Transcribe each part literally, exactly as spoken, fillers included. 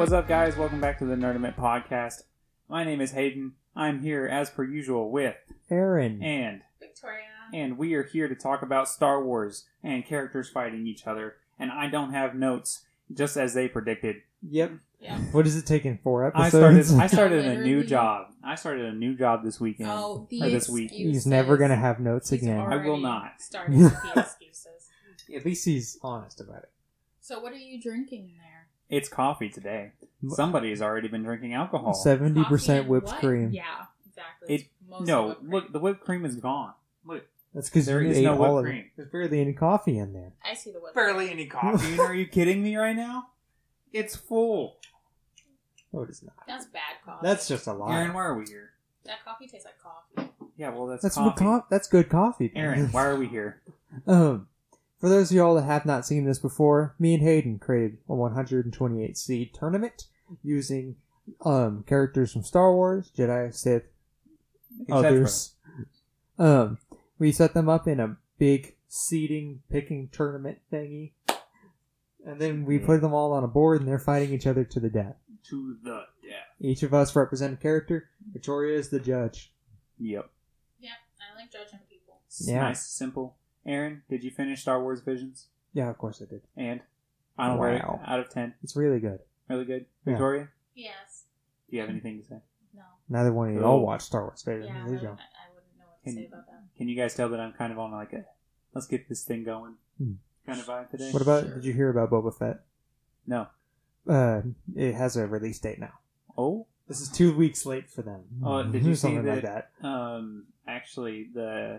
What's up, guys? Welcome back to the Nerdament Podcast. My name is Hayden. I'm here, as per usual, with Aaron and Victoria. And we are here to talk about Star Wars and characters fighting each other. And I don't have notes, just as they predicted. Yep. Yeah. What is it taking? Four I started. episodes? I started a new Literally. job. I started a new job this weekend. Oh, the or this week. excuses. He's never going to have notes He's again. I will already not. Starting with the excuses. At least he's honest about it. So what are you drinking there? It's coffee today. Somebody has already been drinking alcohol. seventy percent Coffee and whipped what? cream. Yeah, exactly. It It's mostly no. whipped cream. Look, the whipped cream is gone. Look, That's because There you is ate no all whipped of cream. it. There's barely any coffee in there. I see the whipped barely any coffee. Are you kidding me right now? It's full. No, it is not. That's bad coffee. That's just a lie. Aaron, why are we here? That coffee tastes like coffee. Yeah, well, that's, that's coffee. what co- That's good coffee. Aaron, why are we here? um, for those of y'all that have not seen this before, me and Hayden created a one hundred twenty-eight seed tournament using um characters from Star Wars, Jedi, Sith, Et cetera. others. Um, we set them up in a big seeding picking tournament thingy, and then we put them all on a board, and they're fighting each other to the death. To the death. Each of us represent a character. Victoria is the judge. Yep. Yep, I like judging people. It's Yeah. Nice, simple. Aaron, did you finish Star Wars Visions? Yeah, of course I did. And I don't rate it Wow. out of ten. It's really good. Really good. Yeah. Victoria, Yes. do you have anything to say? No. Neither one of you all Oh. watch Star Wars. Did Yeah, I, you? wouldn't- I I wouldn't know what to Can say you- about that. Can you guys tell that I'm kind of on like a let's get this thing going Hmm. kind of vibe today? What about? Sure. Did you hear about Boba Fett? No. Uh, it has a release date now. Oh, This is two weeks late for them. Oh, did you see Something like that? um, actually, the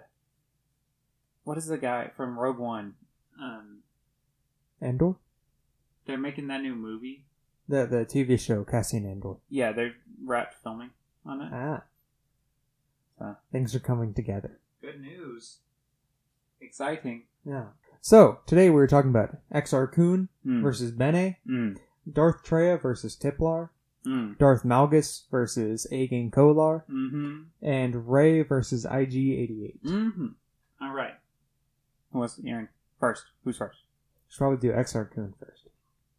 what is the guy from Rogue One? Um, Andor, they're making that new movie. the the T V show Cassian Andor. Yeah, they're wrapped filming on it. Ah, So, things are coming together. good news. Exciting. Yeah. So today we were talking about Exar Kun Mm. versus Bene, Mm. Darth Treya versus Tiplar, Mm. Darth Malgus versus Agen Kolar, Mm-hmm. and Rey versus I G eighty-eight. Mm-hmm. All right. Who wants Aaron first? Who's first? Should probably do Exar Kun first.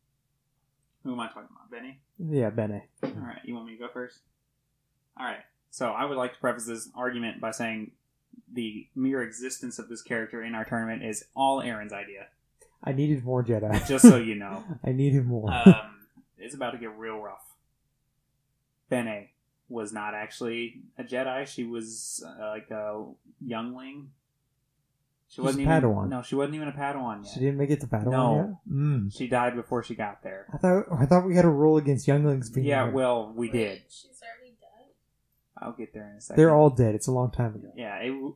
Who am I talking about? Benny? Yeah, Bene. All right. You want me to go first? All right. So I would like to preface this argument by saying the mere existence of this character in our tournament is all Aaron's idea. I needed more Jedi. Just so you know. I needed more. Um, it's about to get real rough. Bene was not actually a Jedi. She was uh, like a youngling. She She's wasn't a even Padawan. No, she wasn't even a Padawan yet. She didn't make it to Padawan No. yet? Mm. She died before she got there. I thought I thought we had a rule against younglings being Yeah, there. well, we Wait, did. She's already dead? I'll get there in a second. They're all dead. It's a long time ago. Yeah, it, w-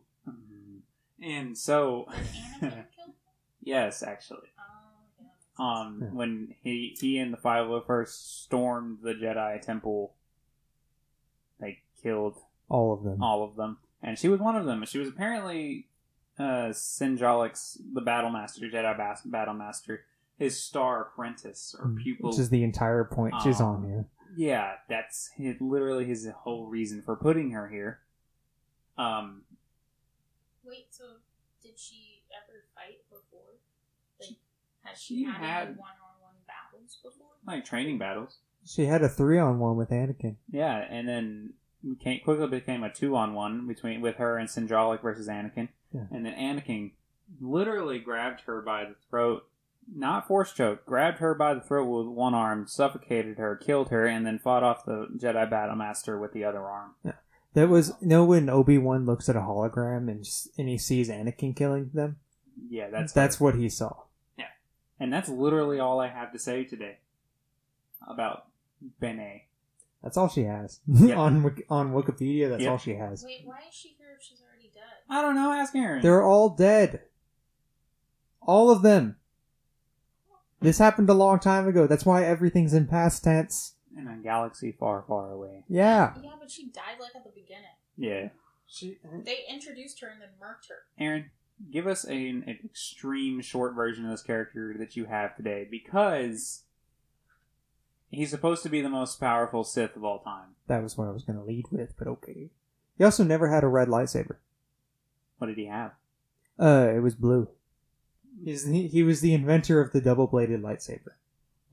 and so Did Anakin kill her? yes, actually, Oh, yeah. um, Yeah. when he he and the five oh first stormed the Jedi Temple, they killed All of them. all of them, and she was one of them. She was apparently uh, Sinjalik's the Battle Master, Jedi Bas- Battle Master, his star apprentice or pupil. Which is the entire point she's Um, on here. Yeah, that's his, literally his whole reason for putting her here. Um, Wait, so did she ever fight before? Like, has She she, had, had- any one-on-one battles before? like training battles. She had a three on one with Anakin. Yeah, and then became, quickly became a two on one between with her and Sinjalik versus Anakin. Yeah. And then Anakin literally grabbed her by the throat, not force choke, grabbed her by the throat with one arm, suffocated her, killed her, and then fought off the Jedi Battle Master with the other arm. That was you know when Obi-Wan looks at a hologram and s- and he sees Anakin killing them. Yeah, that's That's what he saw. and that's literally all I have to say today about Bene. That's all she has Yep. on Wik- on Wikipedia. That's Yep. all she has. Wait, why is she here if she's already dead? I don't know. Ask Aaron. They're all dead. All of them. This happened a long time ago. That's why everything's in past tense. in a galaxy far, far away. Yeah. Yeah, but she died like at the beginning. Yeah. She, They introduced her and then murked her. Aaron, give us a, an extreme short version of this character that you have today, because he's supposed to be the most powerful Sith of all time. that was what I was going to lead with, but okay. He also never had a red lightsaber. What did he have? Uh, it was blue. He's, he, he was the inventor of the double-bladed lightsaber. What?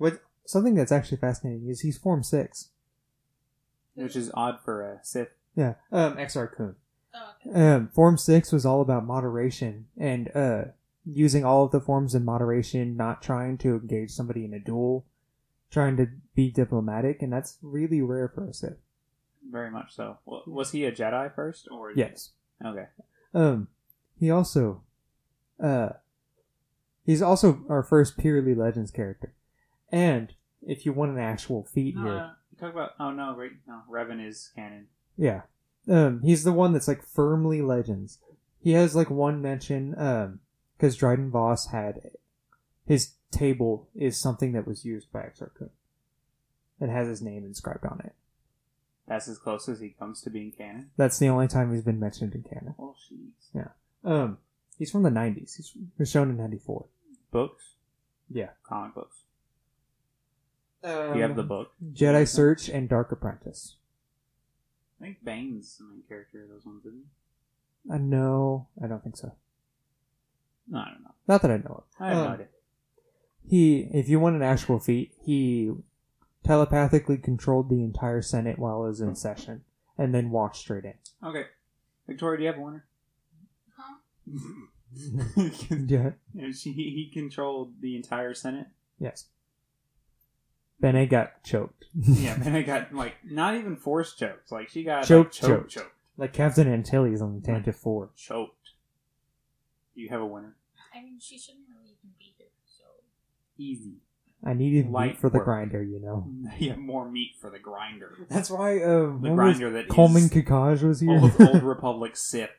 something that's actually fascinating is he's Form six. Which is odd for a Sith. Yeah, um, Exar Kun. Oh, okay. Um, Form six was all about moderation and uh, using all of the forms in moderation, not trying to engage somebody in a duel, trying to be diplomatic, and that's really rare for a Sith. Very much so. Well, was he a Jedi first, or Yes. Okay. Um, he also, uh, he's also our first purely Legends character. And if you want an actual feat No, here, uh, you talk about. Oh no, right? No, Revan is canon. yeah, um, he's the one that's like firmly Legends. He has like one mention, um, because Dryden Voss had his table is something that was used by Exar Kun. It has his name inscribed on it. That's as close as he comes to being canon. That's the only time he's been mentioned in canon. Oh, jeez. Yeah. Um, he's from the nineties. He's he was shown in ninety-four. Books, Yeah. comic books. Um, You have the book. Jedi Search and Dark Apprentice. I think Bane's the main character of those ones, isn't he? Uh, no, I don't think so. No, I don't know. Not that I know of. I have no Um, idea. He, if you want an actual feat, he telepathically controlled the entire Senate while it was in session, and then walked straight in. Okay. Victoria, do you have a winner? Huh? Yeah. Yeah, she, he controlled the entire Senate. Yes. Bene got choked. Yeah, man, I got, like, not even force chokes. Like, she got, Choked, like, choked, choked. choked. Like Captain Antilles on the Tantive four. Choked. Do you have a winner? I mean, she shouldn't really even be here, so. Easy. I needed Light meat for the work. grinder, you know. Yeah, more meat for the grinder. That's why uh, The when was grinder that Coleman is Kakaj was here. old, old Republic Sith.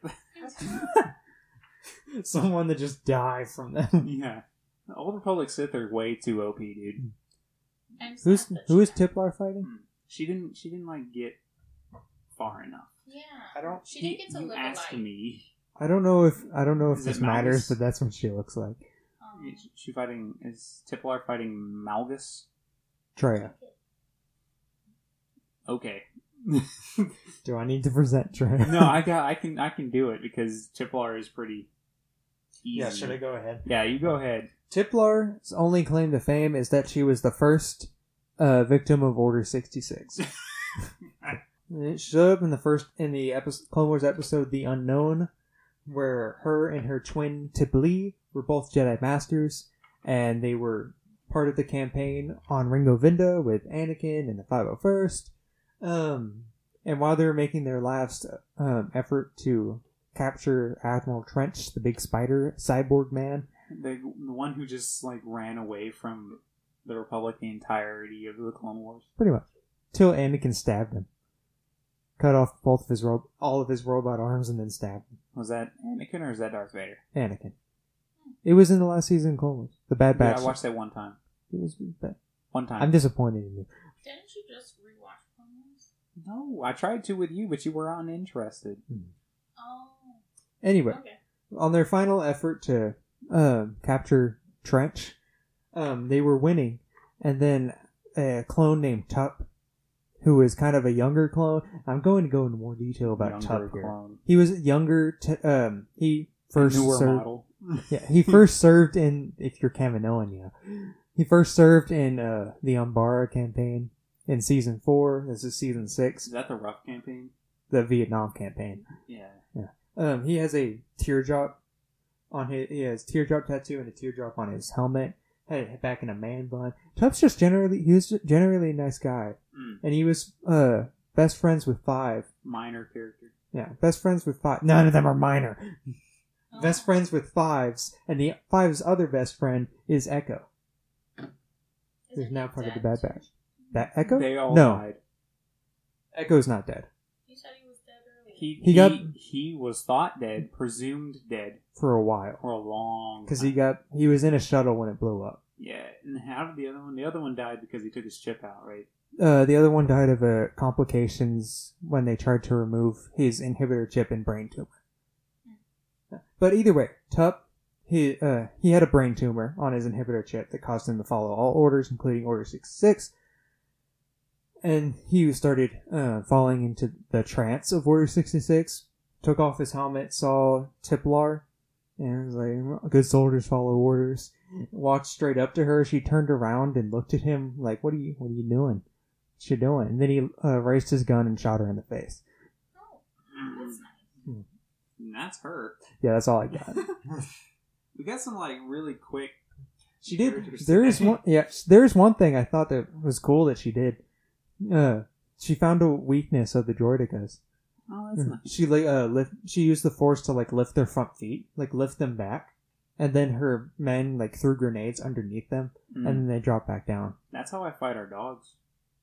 Someone that just died from them. Yeah. The Old Republic Sith are way too O P, dude. I'm sad Who's that who is she- Tiplar fighting? Hmm. She didn't, she didn't, like, get far enough. Yeah. I don't- She didn't get to you live asked a life. me. I don't know if I don't know if Is this it matters, Malgus? but that's what she looks like. Um, Is she fighting, is Tiplar fighting Malgus? Treya. Okay. Do I need to present Treya? No, I got, I can, I can do it because Tiplar is pretty easy. Yeah, should I go ahead? Yeah, you go ahead. Tiplar's only claim to fame is that she was the first uh, victim of Order sixty-six. It showed up in the first in the episode, Clone Wars episode "The Unknown," where her and her twin Tibli were both Jedi Masters, and they were part of the campaign on Ringo Vinda with Anakin and the five oh first. Um, and while they were making their last um, effort to capture Admiral Trench, the big spider cyborg man, The, the one who just, like, ran away from the Republic the entirety of the Clone Wars. pretty much, till Anakin stabbed him, cut off both of his ro- all of his robot arms, and then stabbed him. Was that Anakin or is that Darth Vader? Anakin. It was in the last season of Clone Wars. The Bad Yeah, Batch. I watched that one time. It was bad. One time. I'm disappointed in you. Didn't you just rewatch Clone Wars? No, I tried to with you, but you were uninterested. Oh. Anyway, Okay. on their final effort to um, capture Trench, um, they were winning, and then a clone named Tup, who was kind of a younger clone. I'm going to go into more detail about Younger Tup here. clone. He was younger. T- um, he first Newer served. model. Yeah, he first served in. If you're Kaminoan, yeah, he first served in uh, the Umbara campaign in season four. This is season six, Is that the rough campaign? the Vietnam campaign. Yeah. Um, he has a teardrop on his. He has teardrop tattoo and a teardrop on his helmet. Had it back in a man bun. Tup's just generally he was generally a nice guy, Mm. and he was uh best friends with Five. Minor character. Yeah, best friends with Five. None of them are minor. Oh. Best friends with Fives, and the Five's other best friend is Echo. Isn't Who's he now part of the dead, Bad too? Batch. That Echo? They all no, died. Echo's not dead You said he was dead earlier. He, He he, got- he was thought dead, presumed dead for a while for a long because time. he got he was in a shuttle when it blew up. Yeah, and how did the other one? The other one died because he took his chip out, right? Uh, the other one died of uh, complications when they tried to remove his inhibitor chip and brain tumor. But either way, Tup, he uh, he had a brain tumor on his inhibitor chip that caused him to follow all orders, including Order sixty-six. And he started uh, falling into the trance of Order sixty-six, took off his helmet, saw Tiplar And it was like, good soldiers follow orders. Walked straight up to her. She turned around and looked at him like, what are you, what are you doing? What you doing? And then he uh, raised his gun and shot her in the face. Oh, that's nice. Hmm. And that's her. Yeah, that's all I got. We got some like really quick. She did. characters There is today. one. Yeah, there is one thing I thought that was cool that she did. Uh, she found a weakness of the Droidicas. Oh, that's nice. She like uh lift. She used the Force to like lift their front feet, like lift them back, and then her men like threw grenades underneath them, Mm. and then they dropped back down. That's how I fight our dogs.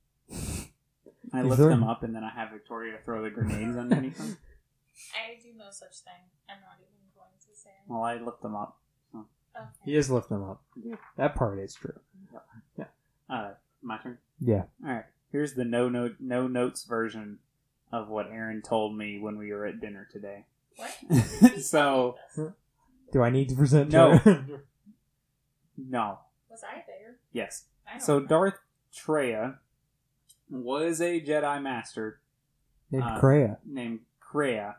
I Is lift there- them up and then I have Victoria throw the grenades underneath them. I do no such thing. I'm not even going to say. Well, I lift them up. Okay. He just lift them up. That part is true. Uh, my turn. Yeah. All right. Here's the no note, no notes version of what Aaron told me when we were at dinner today. What? So- Do I need to present? No. Jared? No. Was I there? Yes. I don't So know. Darth Treya was a Jedi Master Named Uh, Kreia. named Kreia,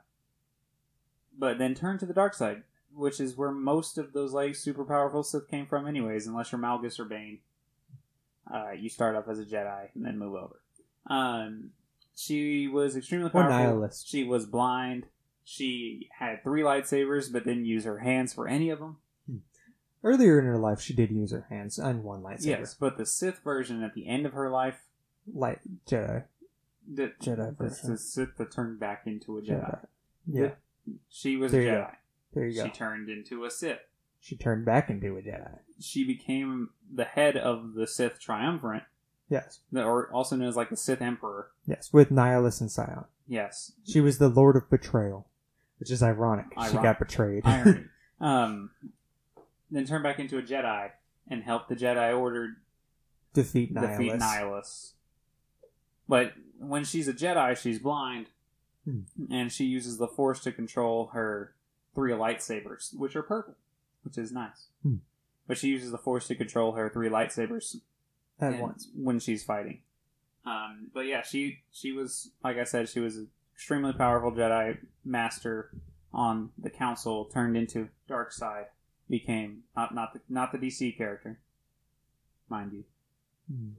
but then turned to the dark side, which is where most of those like super powerful Sith came from, anyways. Unless you're Malgus or Bane, uh, you start off as a Jedi and then move over. Um, she was extremely Or powerful. nihilist. She was blind. She had three lightsabers, but didn't use her hands for any of them. Earlier in her life, she did use her hands on one lightsaber. Yes, but the Sith version at the end of her life, Light Jedi. the, Jedi the, version. the Sith that turned back into a Jedi. Jedi. Yeah. She was There a you Jedi. go. There you go. She turned into a Sith. She turned back into a Jedi. She became the head of the Sith Triumvirate, Yes. or also known as like the Sith Emperor. Yes. With Nihilus and Scion. Yes, She was the Lord of Betrayal. Which is ironic. She Ironic. got betrayed. irony. um, then turned back into a Jedi and helped the Jedi Order Defeat Nihilus. defeat Nihilus. But when she's a Jedi, she's blind, Hmm. and she uses the Force to control her three lightsabers, which are purple, which is nice. Hmm. But she uses the Force to control her three lightsabers At and- once. when she's fighting. Um, but yeah, she she was, like I said, she was an extremely powerful Jedi Master on the Council, turned into dark side, became not not the not the D C character, mind you, Hmm.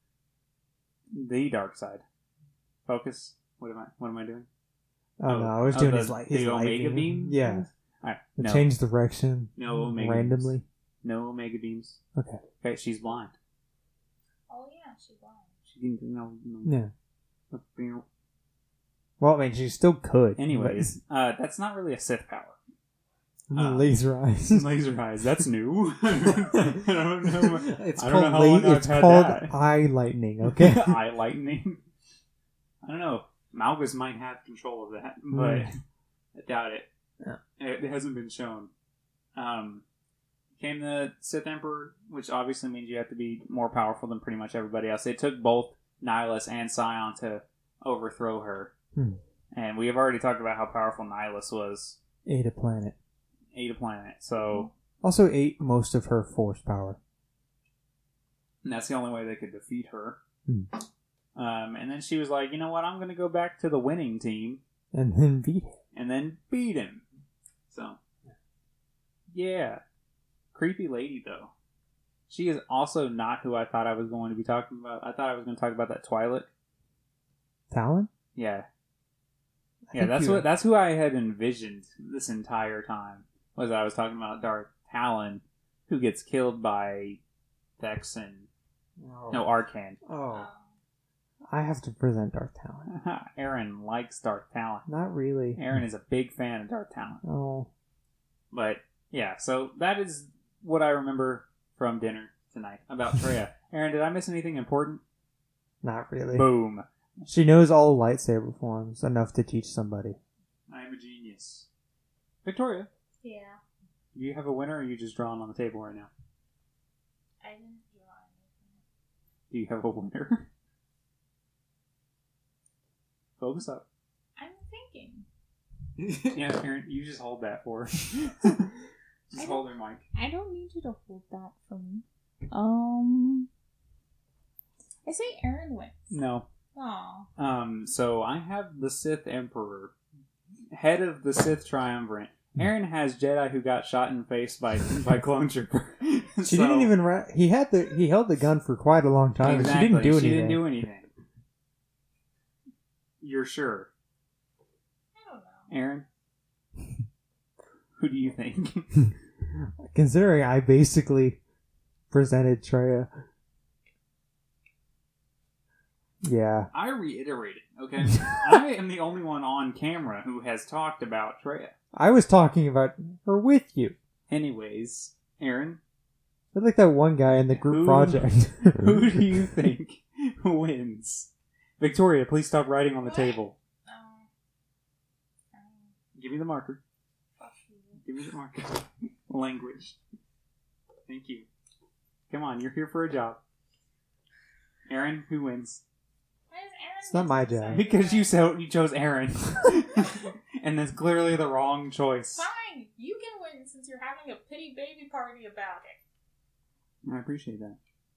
the dark side. Focus. What am I? What am I doing? Oh, no, I was oh, doing the, his light. the His Omega lightning. beam. Yeah. All right. It No, changed direction. no Omega randomly. beams. No Omega beams. Okay. Okay, she's blind. Oh yeah, she blind. She can no. no. Yeah. Well, I mean, she still could. Anyways, uh, that's not really a Sith power. but- uh, laser eyes. Laser eyes. That's new. I don't know. It's I don't know called how long la- I've it's had called that. eye lightning. Okay. Eye lightning. I don't know. Malgus might have control of that, but Mm. I doubt it. Yeah. It hasn't been shown. Um, came the Sith Emperor, which obviously means you have to be more powerful than pretty much everybody else. It took both Nihilus and Scion to overthrow her. Hmm. And we have already talked about how powerful Nihilus was. Ate a planet. Ate a planet. So Also ate most of her force power. and that's the only way they could defeat her. Hmm. Um, and then she was like, you know what, I'm going to go back to the winning team And then beat him. and then beat him. So, yeah. Creepy lady, though. She is also not who I thought I was going to be talking about. I thought I was going to talk about that Twi'lek. Talon? Yeah. I Yeah, think that's you- what that's who I had envisioned this entire time. Was I was talking about Darth Talon, who gets killed by Vex and Oh. no Arcan. Oh. Um, I have to present Darth Talon. Aaron likes Darth Talon. Not really. Aaron is a big fan of Darth Talon. Oh. But yeah, so that is what I remember from dinner tonight about Treya. Aaron, did I miss anything important? Not really. Boom. She knows all lightsaber forms enough to teach somebody. I am a genius. Victoria, yeah, do you have a winner or are you just drawing on the table right now? I didn't draw anything. Do you have a winner? Focus up. I'm thinking. Yeah, Aaron, you just hold that for her. I Just don't- hold her mic. I don't need you to hold that for me. Um, I say Aaron wins. No. Aw. Um, so I have the Sith Emperor, head of the Sith Triumvirate, Aaron has Jedi who got shot in the face by by clone trooper. She didn't even. Ra- he had the. He held the gun for quite a long time. Exactly. And she didn't do She anything. didn't do anything. You're sure, I don't know. Aaron? Who do you think? Considering I basically presented Treya. Yeah. I reiterated. Okay, I am the only one on camera who has talked about Treya. I was talking about her with you. Anyways, Aaron, I like that one guy in the group Who- project. who do you think wins? Victoria, please stop writing on the table. Um, um, Give me the marker. fuck you. Give me the marker. Language. Thank you. Come on, you're here for a job. Aaron, who wins? Why does Aaron It's not get my to job. decide Because that? you so you chose Aaron, and that's clearly the wrong choice. Fine, you can win since you're having a pity baby party about it. I appreciate that.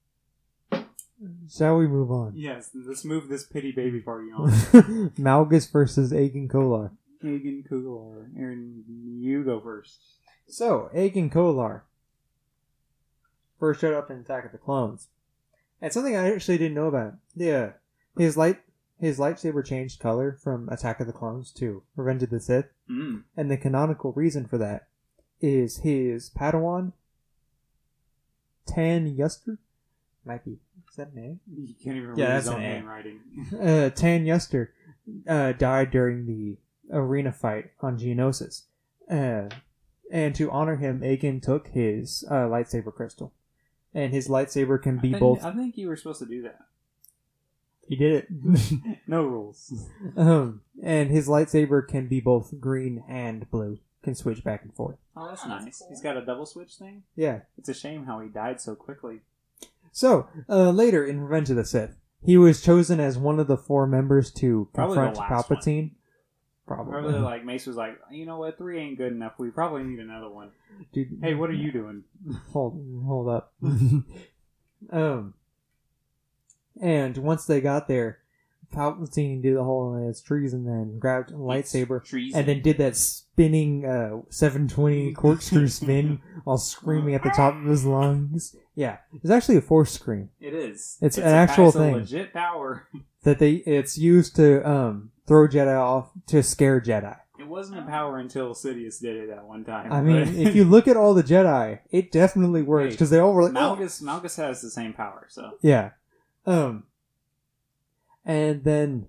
Shall we move on? Yes, let's move this pity baby party on. Malgus versus Aegon Kolar. Hagen Kugalar. Aaron, you go first. So, Aegon Kolar first showed up in Attack of the Clones. And something I actually didn't know about. Yeah. His light his lightsaber changed color from Attack of the Clones to Revenge of the Sith. Mm. And the canonical reason for that is his Padawan, Tan Yuster. Might be. Is that a name? You can't even Yeah, read that's his own an A. handwriting. Uh, Tan Yuster uh, died during the arena fight on Geonosis. Uh, and to honor him, Aegon took his uh, lightsaber crystal. And his lightsaber can be I think, both... I think you were supposed to do that. He did it. No rules. um, and his lightsaber can be both green and blue. Can switch back and forth. Oh, that's Oh, that's nice. cool. He's got a double switch thing. Yeah. It's a shame how he died so quickly. So, uh, later in Revenge of the Sith, he was chosen as one of the four members to Probably the confront last Palpatine. Probably. Probably like Mace was like, you know what, three ain't good enough. We probably need another one. Dude, Hey, what are you doing? Hold, hold up. um, and once they got there, Palpatine did the whole uh, it's treason, then grabbed a lightsaber, Treason. and then did that spinning uh, seven twenty corkscrew spin while screaming at the top of his lungs. Yeah, it's actually a force scream It is. It's an a- actual it's thing. A legit power. that they it's used to um throw Jedi off to scare Jedi. It wasn't a power until Sidious did it at one time. I mean, but- if you look at all the Jedi, it definitely works Hey, because they all were like, "Oh." Malgus, Malgus has the same power, so. Yeah. Um. And then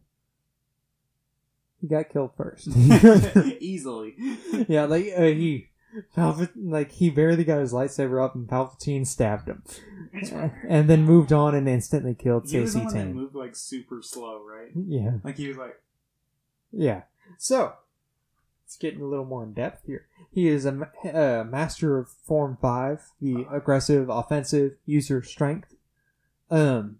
he got killed first. Easily. Yeah, like uh, he, Palpat- like he barely got his lightsaber up, and Palpatine stabbed him, and then moved on and instantly killed He was the Stacey one that Tane. moved like super slow, right? Yeah, Like he was like, yeah. So it's getting a little more in depth here. He is a ma- uh, master of Form Five, the aggressive, offensive, user strength. Um.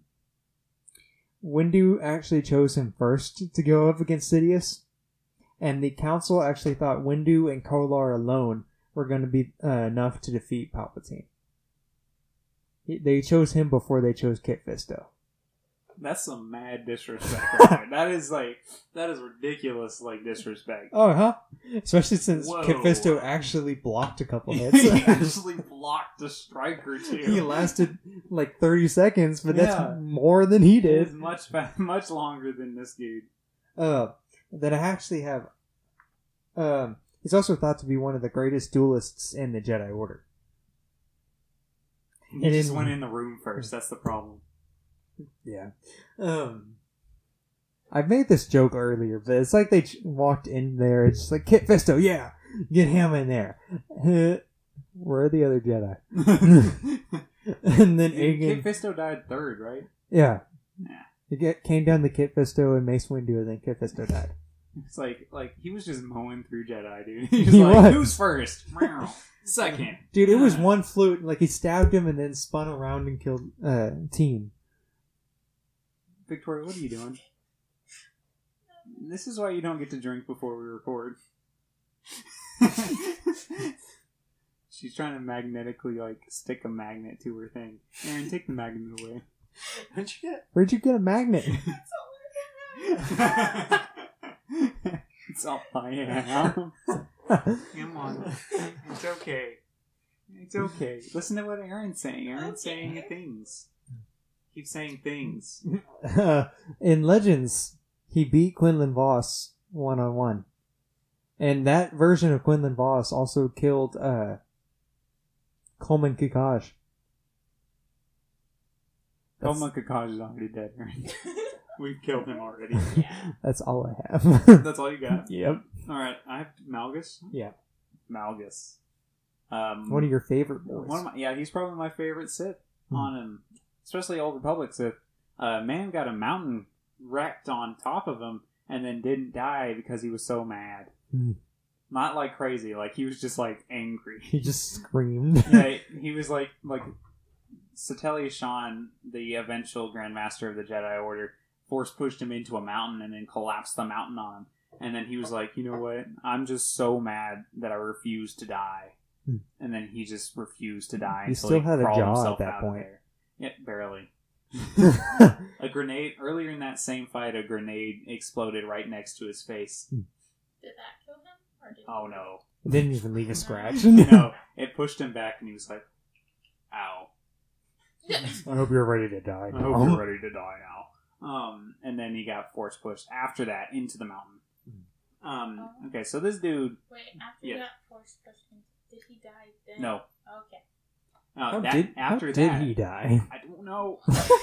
Windu actually chose him first to go up against Sidious, and the council actually thought Windu and Kolar alone were going to be uh, enough to defeat Palpatine. He- They chose him before they chose Kit Fisto. that's some mad disrespect right there. That is like, that is ridiculous, like, disrespect. Oh, huh? Especially since Whoa. Kit Fisto actually blocked a couple he hits. actually blocked a strike or two. He lasted like thirty seconds, but that's Yeah. more than he It did. is much, fa- much longer than this dude. Uh, that I actually have. Um, he's also thought to be one of the greatest duelists in the Jedi Order. He And just in- went in the room first. That's the problem. Yeah. Um, I made this joke earlier, but it's like they ch- walked in there. It's just like Kit Fisto, yeah, get him in there. Where are the other Jedi? And then Kit Aegon, Fisto died third, right? yeah, Yeah. it get, came down to Kit Fisto and Mace Windu, and then Kit Fisto died. It's like, like he was just mowing through Jedi, dude. He was He like, was. who's first? Meow. Second. Dude, it was Yeah. one flute. Like he stabbed him and then spun around and killed uh Teen. Victoria, what are you doing? This is why you don't get to drink before we record. She's trying to magnetically, like, stick a magnet to her thing. Aaron, take the magnet away. What'd you get? Where'd you get a magnet? It's all I am. Come on. It's okay. It's okay. Listen to what Aaron's saying. Aaron's Okay. saying things. Keep saying things. In Legends, he beat Quinlan Voss one on one, and that version of Quinlan Voss also killed uh, Coleman Kikaj. That's, Coleman Kikaj is already dead, Aaron. We've killed him already. Yeah. that's all I have. That's all you got? Yep. Alright, I have Malgus. Yeah. Malgus. Um, One of your favorite boys. one of my, yeah, he's probably my favorite Sith Hmm. on him. Especially Old Republic Sith. Uh, man got a mountain wrecked on top of him and then didn't die because he was so mad. Hmm. Not like crazy, like he was just like angry. He just screamed. Yeah, he was like like Satele Shan, the eventual Grand Master of the Jedi Order, force pushed him into a mountain and then collapsed the mountain on him. And then he was like, you know what? I'm just so mad that I refuse to die. Hmm. And then he just refused to die He until still he had a crawled jaw himself at that out of point. there. Yeah, barely. A grenade, earlier in that same fight, a grenade exploded right next to his face. Did that kill him? Or did Oh no. It didn't even leave a scratch. No, it pushed him back and he was like, ow. I hope you're ready to die. I hope you're ready to die now. Um, and then he got force pushed after that into the mountain. Um, okay, so this dude, Wait, after Yeah. he got force pushed in, did he die then? no. Okay. Uh, How that, did, after how did that, he die? I don't know.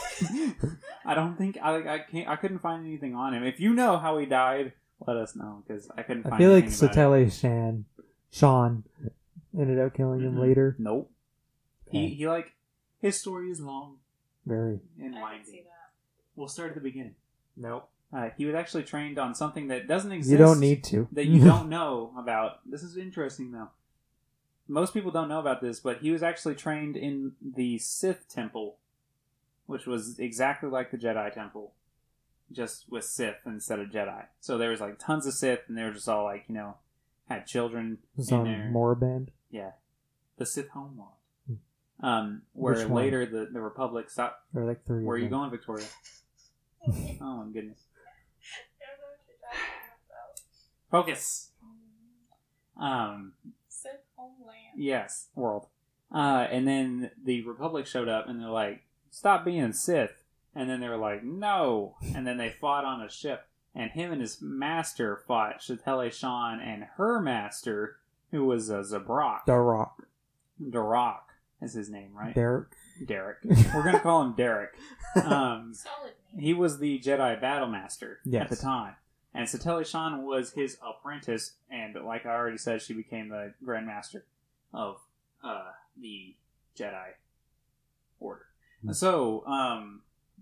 I don't think I I can't. I couldn't find anything on him. If you know how he died, let us know because I couldn't. I find feel like anything about it. Satele Shan, Sean ended up killing him Mhm. later. Nope. He Okay. he like his story is long Very. and I can see winding. that. We'll start at the beginning. Nope. Uh, he was actually trained on something that doesn't exist. You don't need to. that you don't know about. This is interesting, though. Most people don't know about this, but he was actually trained in the Sith Temple, which was exactly like the Jedi Temple, just with Sith instead of Jedi. So there was like tons of Sith, and they were just all like, you know, had children It was in on there. Moraband. Yeah, the Sith Homeworld. Um, where Which one? later the the Republic stopped. Or like three. Where are of you them. going, Victoria? Oh my goodness! I don't know what you're talking about. Focus. Um. Sith homeland. Yes, world. Uh, and then the Republic showed up, and they're like, "Stop being Sith." And then they were like, "No." And then they fought on a ship, and him and his master fought Satele Shan and her master, who was a Zabrak. The Rock. Darak is his name, right? Derek. Derek. We're gonna call him Derek. Um, Solid name. he was the Jedi Battle Master Yes. at the time. And Satele Shan was his apprentice, and like I already said, she became the Grand Master of uh, the Jedi Order. Hmm. So, um,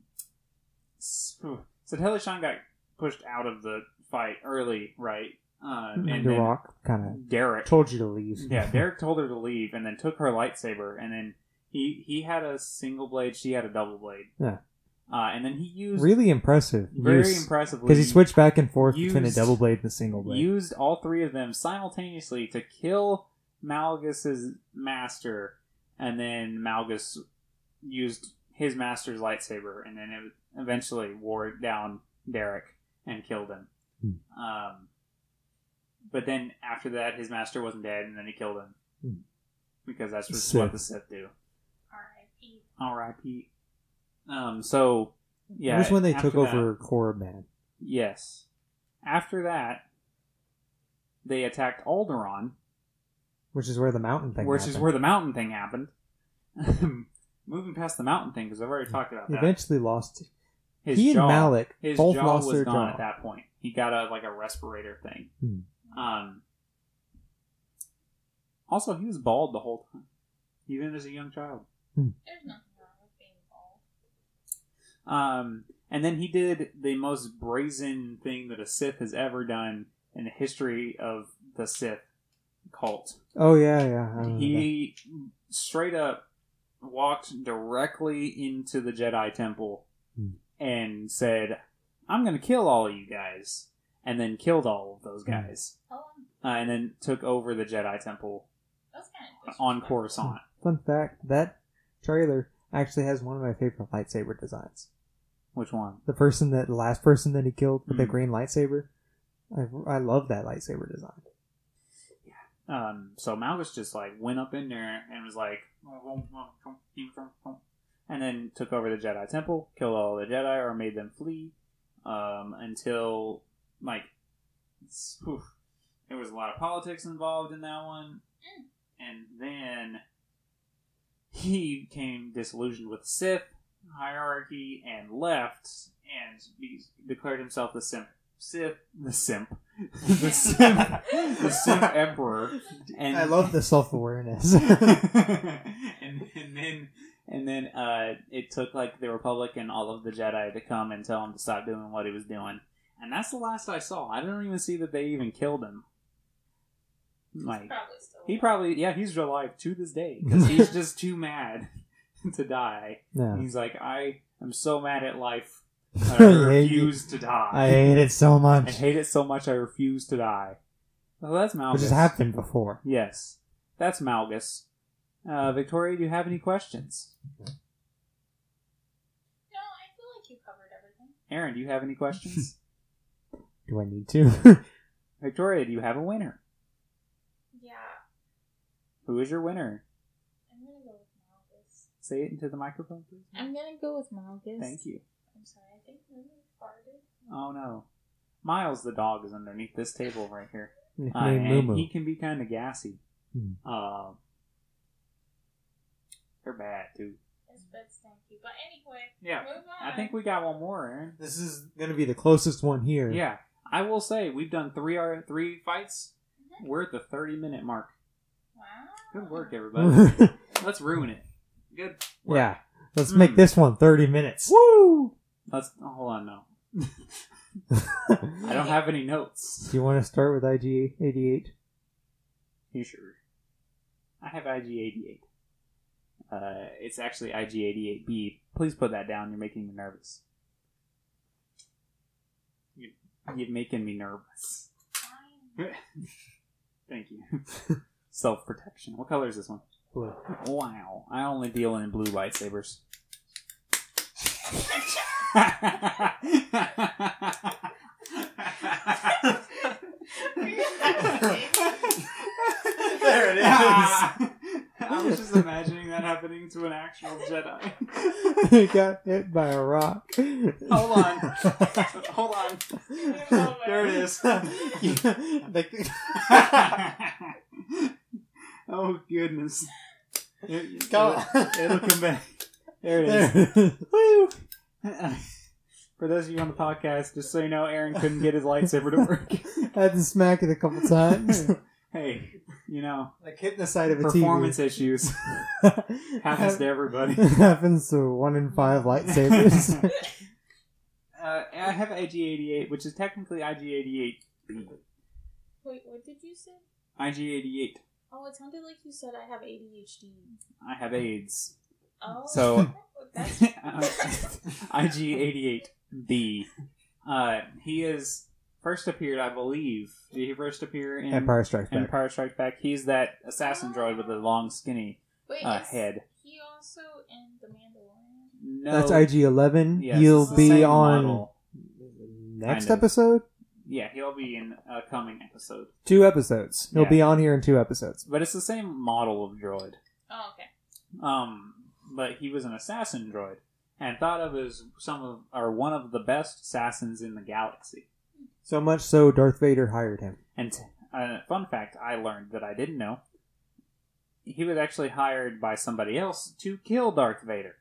Satele Shan got pushed out of the fight early, right? Uh, and the then Rock kind of Derek told you to leave. yeah, Derek told her to leave, and then took her lightsaber, and then he he had a single blade, she had a double blade. Yeah. Uh, and then he used Really impressive. very impressively Because he switched back and forth between a used- double blade and a single blade. used all three of them simultaneously to kill Malgus's master, and then Malgus used his master's lightsaber, and then it eventually wore down Derek and killed him. Hmm. Um, but then after that, his master wasn't dead, and then he killed him Hmm. because that's just Sith. what the Sith do. R I P R I P Um. So yeah, That was when they after took that- over Korriban. Yes. After that, they attacked Alderaan, Which is where the mountain thing which is happened. where the mountain thing happened. Moving past the mountain thing, because I've already talked about He that. eventually lost. His he jaw, and Malik his both jaw lost was their gone jaw. at that point. He got a like a respirator thing. Hmm. Um. Also, he was bald the whole time, even as a young child. There's nothing wrong with being bald. Um, and then he did the most brazen thing that a Sith has ever done in the history of the Sith cult. Oh yeah, yeah. I remember He straight up walked directly into the Jedi Temple Hmm. and said, "I'm going to kill all of you guys," and then killed all of those guys, How long? uh, and then took over the Jedi Temple That's kind of on Coruscant. that. Fun fact: that trailer actually has one of my favorite lightsaber designs. Which one? The person that, the last person that he killed with the Hmm. green lightsaber. I, I love that lightsaber design. Yeah, Um, so Malgus just like went up in there and was like, and then took over the Jedi Temple, killed all the Jedi or made them flee, um, until like whew, there was a lot of politics involved in that one, and then he became disillusioned with the Sith hierarchy and left and be- declared himself the Simp. Sith, the simp, the simp, the simp emperor, and I love the self-awareness. and, and then, and then, uh, it took like the Republic and all of the Jedi to come and tell him to stop doing what he was doing, and that's the last I saw. I don't even see that they even killed him. Like Probably still. he probably, yeah, he's alive to this day because he's just too mad to die. Yeah. He's like, I am so mad at life. I I hate refuse to die. I hate it so I much. hate it so much I refuse to die. Well, that's Malgus. Which has happened before. Yes. That's Malgus. Uh, Victoria, do you have any questions? No, I feel like you covered everything. Aaron, do you have any questions? Do I need to? Victoria, do you have a winner? Yeah, Who is your winner? I'm gonna go with Malgus. Say it into the microphone, please. I'm gonna go with Malgus. Thank you. I'm sorry, I think Lily farted. Oh, no. Miles the dog is underneath this table right here. Uh, Nickname and Moo he Moo. can be kind of gassy. Hmm. Uh, they're bad, too. His bed stanky. But anyway, Yeah. move on. I think we got one more, Aaron. This is going to be the closest one here. Yeah. I will say, we've done three uh, three fights. Mhm. We're at the thirty-minute mark. Wow. Good work, everybody. Let's ruin it. Good work. Yeah. Let's Mm. make this one thirty minutes. Woo! Let's oh, hold on. No, I don't have any notes. Do you want to start with I G eighty-eight? You sure? I have I G eighty-eight. Uh, it's actually I G eighty-eight B. Please put that down. You're making me nervous. You, you're making me nervous. Fine. Thank you. Self-protection. What color is this one? Blue. Wow. I only deal in blue lightsabers. There it is. I was just imagining that happening to an actual Jedi. He got hit by a rock. Hold on. Hold on. There it is. Oh, goodness. It, Go it'll, on. it'll come back. There it is. There. Woo. For those of you on the podcast, just so you know, Aaron couldn't get his lightsaber to work. I had to smack it a couple times. Hey, you know, Like hitting the side of a performance T V. issues happens to everybody. Happens to one in five lightsabers. Uh, I have I G eighty-eight, which is technically I G eighty-eight B. Wait, what did you say? I G eighty-eight. Oh, it sounded like you said I have A D H D. I have AIDS. Oh, So- that's I G eighty-eight B. Uh, he is first appeared, I believe. Did he first appear in Empire Strikes Back. Empire Strikes Back? He's that assassin droid with the long, skinny Wait, uh, is head. he also in The Mandalorian? No, That's I G eleven. Yes, He'll it's the be same on model. next Kind of. episode. Yeah, he'll be in a coming episode. Two episodes. He'll Yeah. be on here in two episodes. But it's the same model of droid. Oh, okay. Um, but he was an assassin droid and thought of as some of or one of the best assassins in the galaxy. So much so, Darth Vader hired him. And uh, fun fact I learned that I didn't know: he was actually hired by somebody else to kill Darth Vader.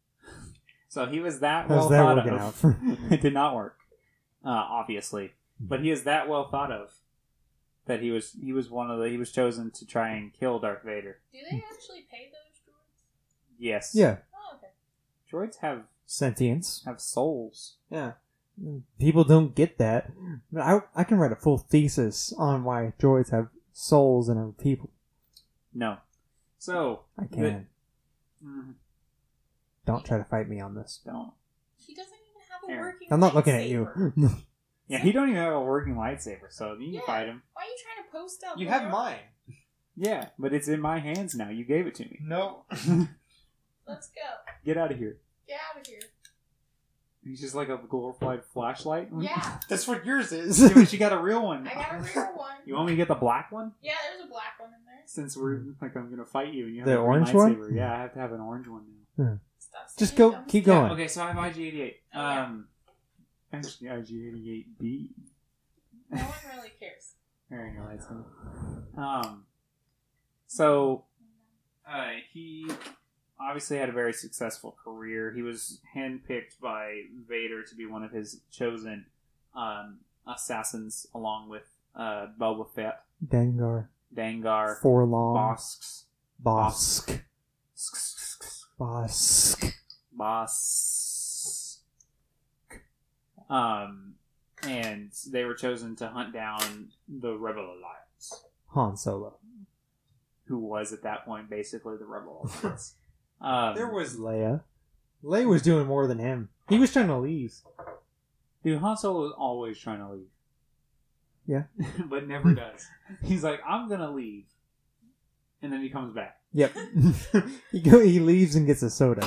So he was that well How's that thought working of. out? It did not work, uh, obviously, but he is that well thought of that he was he was one of the he was chosen to try and kill Darth Vader. Do they actually pay those droids? Yes. Yeah, Oh, okay. Droids have sentience. have souls. Yeah, people don't get that. But I I can write a full thesis on why droids have souls and are people. No. So I can. mm, Don't try to fight me on this. don't. He doesn't even have a Aaron. working I'm not looking at you. lightsaber. Yeah, he don't even have a working lightsaber, so you can Yeah. fight him. Why are you trying to post up? You when have you're- mine. Yeah, but it's in my hands now. You gave it to me. No. Let's go. Get out of here. Get out of here. He's just like a glorified flashlight. Yeah. That's what yours is. Yeah, but you got a real one. I got a real one. You want me to get the black one? Yeah, there's a black one in there. Since we're like, I'm gonna fight you, and you have The a green orange one? lightsaber. Yeah, I have to have an orange one now. Stop Just saying go, dumb keep stuff. going. Okay, so I have I G eighty-eight. Oh, yeah. Um, actually, I G eighty-eight B. No one really cares. Wearing your lightsaber. Um, so uh, he obviously had a very successful career. He was handpicked by Vader to be one of his chosen um, assassins, along with uh, Boba Fett, Dengar. Dengar, Forlong. Bossk, Bosk. Bosk, Bosk. Bosk. Um, and they were chosen to hunt down the Rebel Alliance, Han Solo. who was at that point basically the Rebel Alliance. Um, There was Leia. Leia was doing more than him. He was trying to leave. dude, Han Solo is always trying to leave. Yeah. But never does. He's like, I'm gonna leave. And then he comes back. Yep. he go. He leaves and gets a soda.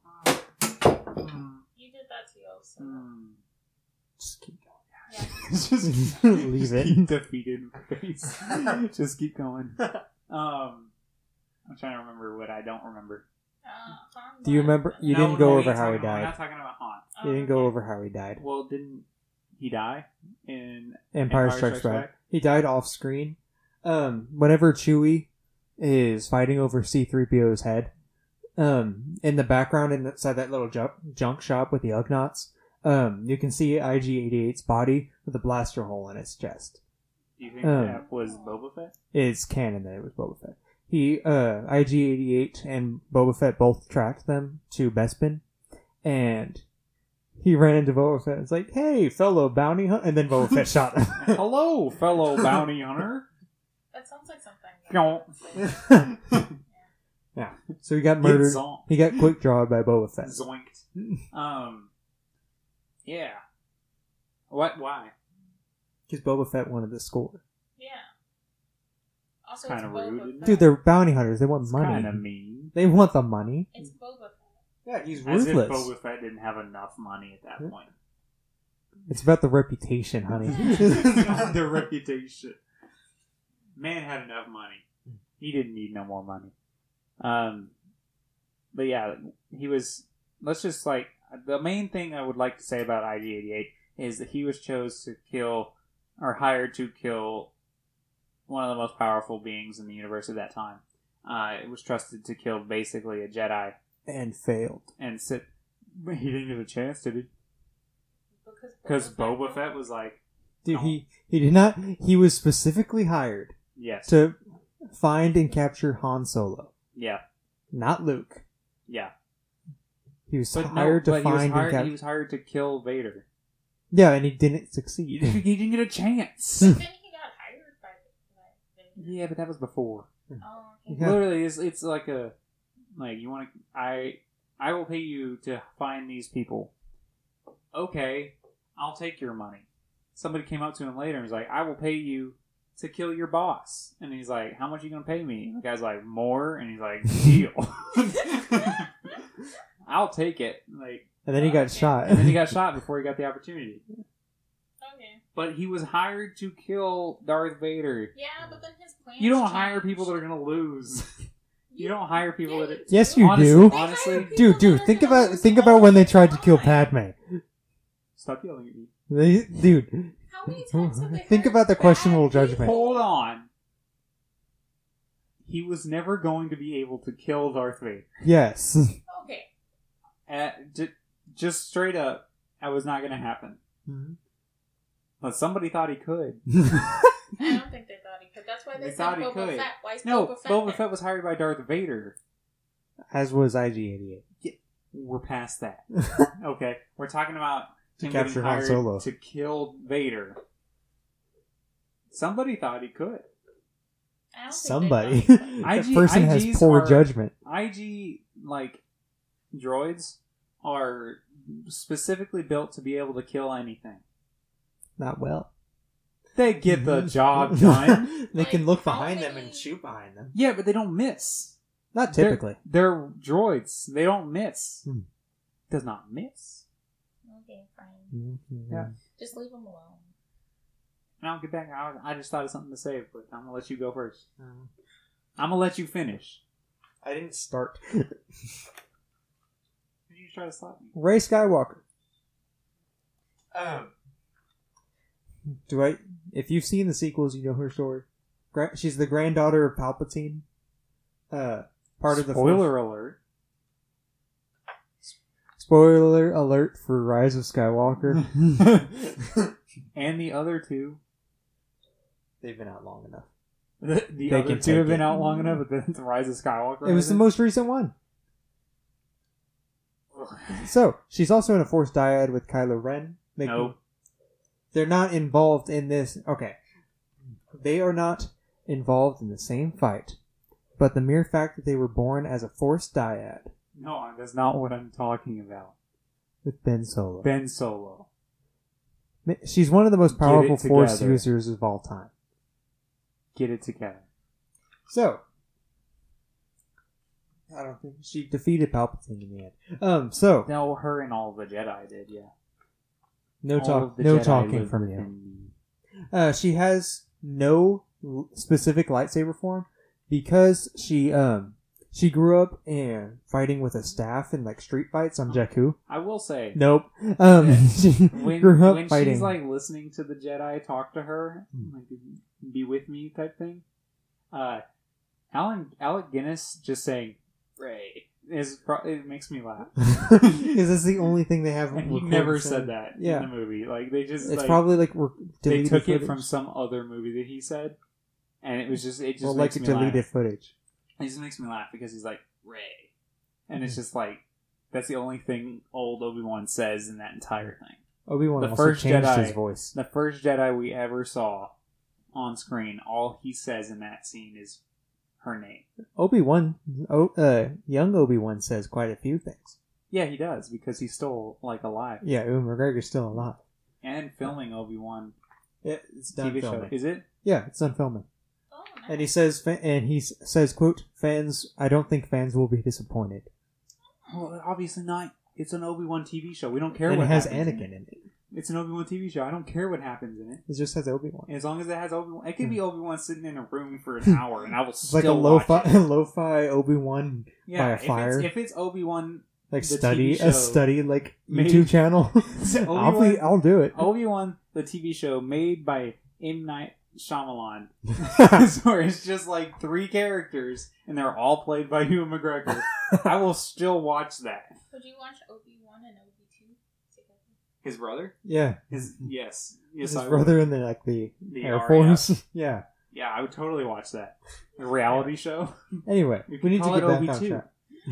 Mm, You did that to yours. So. mm. Just keep Yeah. Just Leave it. keep defeated face. Just keep going. Um, I'm trying to remember what I don't remember. Uh, Han Do you died. remember? You No, didn't no, go we over ain't how he talking about- We're died. not talking about Han. Oh, You didn't go okay. over how he died. Well, didn't he die in Empire, Empire Strikes, Strikes Back. Back? He died off screen. Um, whenever Chewie is fighting over C three P O's head, um, in the background inside that little junk, junk shop with the Ugnaughts, um, you can see I G eighty-eight's body with a blaster hole in its chest. Do you think Um, that was Boba Fett? It's canon that it was Boba Fett. He, uh, I G eighty-eight and Boba Fett both tracked them to Bespin, and he ran into Boba Fett. It's like, hey, fellow bounty hunter, and then Boba Fett shot him. Hello, fellow bounty hunter. That sounds like something. Don't. Yeah. So he got Get murdered. zonked. He got quick drawed by Boba Fett. Zoinked. Um. Yeah. What? Why? Because Boba Fett wanted the score. Yeah. Also, Kinda it's Boba rude. Fett. Dude, they're bounty hunters. They want money. Kind of mean. They want the money. It's Boba Fett. Yeah, he's As if ruthless. Boba Fett didn't have enough money at that point. It's about the reputation, honey. Their reputation. Man had enough money. He didn't need no more money. Um, but yeah, he was. Let's just like the main thing I would like to say about I G eighty-eight is that he was chose to kill or hired to kill one of the most powerful beings in the universe at that time. Uh, it was trusted to kill basically a Jedi And failed. and sit. He didn't get a chance, did he? Because Because Boba Fett was like, Dude, No. he, he did not. He was specifically hired yes, to find and capture Han Solo, yeah, not Luke. yeah. He was But hired no, to but he was find hired, and capture. he was hired to kill Vader. Yeah, and he didn't He succeed. didn't get a chance. But then he got hired by the Yeah, but that was before. Oh, okay. Yeah. Literally, it's it's like a like you want to. I I will pay you to find these people. Okay, I'll take your money. Somebody came up to him later and was like, "I will pay you to kill your boss." And he's like, "How much are you gonna pay me?" And the guy's like, "More." And he's like, "Deal." I'll take it. Like, And then he got Okay. shot. and then he got shot before he got the opportunity. Okay. But he was hired to kill Darth Vader. Yeah, but then his plans You don't changed. hire people that are gonna lose. You don't hire people Yeah, that. you Yes, do. you honestly, do. They Honestly, hire people Dude, that dude, are think gonna about lose think all about when they the tried to kill time. Padme. Stop yelling at me. They, dude, How many times have they think hired about the bad questionable people? judgment. Hold on. He was never going to be able to kill Darth Vader. Okay. yes. Uh, j- just straight up, that was not going to happen. But somebody thought he could. I don't think they thought he could. That's why they, They said thought he Boba could. Fett. Why is No, Boba Fett? Boba there? Fett was hired by Darth Vader. As was I G eighty-eight. We're past that. Okay, we're talking about To him capture getting Han hired Solo. to kill Vader. Somebody thought he could. I don't think they Somebody. thought he could. that I G person has I Gs poor are- judgment. I G like droids are specifically built to be able to kill anything. Not well. They get the job done. They can Like, look how behind them many- and shoot behind them. Yeah, but they don't miss. Not They're- typically. They're, droids. They don't miss. Hmm. Does not miss. okay, fine. Yeah. Just leave him alone. Now get back. I, I just thought of something to say, but I'm gonna let you go first. Uh, I'm gonna let you finish. I didn't start. Did you try to stop me? Rey Skywalker. Um. Do I? If you've seen the sequels, you know her story. Gra- She's the granddaughter of Palpatine. Uh, part of the Spoiler alert. Spoiler alert for Rise of Skywalker. And the other two. They've been out long enough. The, the They other can two have take been it. out long enough, but then the Rise of Skywalker. It was the hasn't? most recent one. So, she's also in a Force dyad with Kylo Ren. Making, Nope. They're not involved in this. Okay. They are not involved in the same fight. But the mere fact that they were born as a Force dyad No, that's not what I'm talking about. with Ben Solo. Ben Solo. She's one of the most Get it powerful Force together. users of all time. Get it together. So, I don't think she defeated Palpatine in the end. Um, so No, her and all the Jedi did, yeah. no All talk, of the no Jedi talking live from you. within Uh, she has no l- specific lightsaber form because she um she grew up in fighting with a staff in like street fights on Jakku. the- I will say, Nope. Um, Yeah. she when, grew up when fighting. she's like listening to the Jedi talk to her, Hmm. like be with me type thing, uh, Alan Alec Guinness just saying Ray is pro- it makes me laugh. Because that's the only thing they have. And he recorded never from- said that Yeah. in the movie. Like they just It's like, probably like re- they deleted took footage. it from some other movie that he said, and it was just it just or like makes me deleted laugh. footage. It just makes me laugh because he's like Ray, and it's just like that's the only thing old Obi-Wan says in that entire thing. Obi-Wan The also first changed Jedi- his voice. The first Jedi we ever saw on screen, all he says in that scene is her name. Obi-Wan, oh, uh, young Obi-Wan says quite a few things. Yeah, he does because he's still like alive Yeah, Ewan McGregor's still alive. and filming Obi-Wan Yeah, it's T V show. Is it? Yeah, it's done filming. Oh, nice. And he says, fa- and he s- says, "quote Fans, I don't think fans will be disappointed." Well, obviously not. It's an Obi-Wan T V show. We don't care And what it has happens Anakin in it. in it. It's an Obi-Wan T V show. I don't care what happens in it. It just has Obi-Wan. As long as it has Obi-Wan. It could be Obi-Wan sitting in a room for an hour, and I will It's still like a watch lo-fi, it. lo-fi Obi-Wan Yeah, by a if fire. It's, if it's Obi-Wan, like the study T V show a study like made- YouTube channel. I'll Obi-Wan, be, I'll do it. Obi-Wan, the T V show made by M. Night Shyamalan, where it's just like three characters, and they're all played by Ewan McGregor. I will still watch that. Would you watch Obi-Wan and Obi two together? His brother? Yeah, His yes, yes, his I brother would. in the like the, The Air R A F. Force. Yeah. Yeah, I would totally watch that. The reality show. Anyway, You we could need to call get it back Obi on two. track.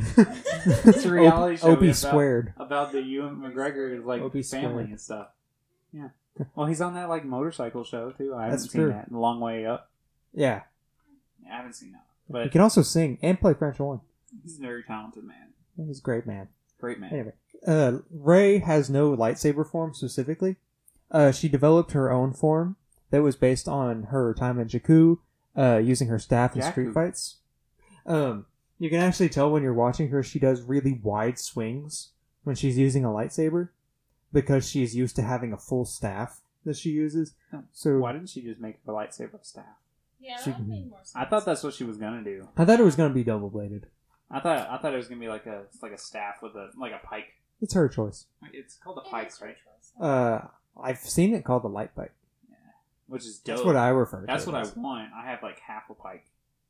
It's a reality show Obi about- squared. about the Ewan McGregor like Obi family squared. and stuff. Yeah. Well, he's on that like motorcycle show too. I haven't That's seen true. that. The Long Way Up. Yeah, I haven't seen that. he But can also sing and play French horn. he's a very talented man. He's a great man. Great man. Anyway, uh, Rey has no lightsaber form specifically. Uh, she developed her own form that was based on her time in Jakku, uh, using her staff in street Jakku. fights. Um, you can actually tell when you're watching her, she does really wide swings when she's using a lightsaber because she's used to having a full staff that she uses. Oh, So Why didn't she just make a lightsaber staff? Yeah, She- that made more sense. I thought that's what she was gonna do. I thought it was going to be double bladed. I thought I thought it was gonna be like a like a staff with a like a pike. It's her choice. It's called a It pike, is her right? choice. Uh, I've seen it called the light bite. Which is dope. That's what I refer to. That's it what I as. want. I have like half a pike.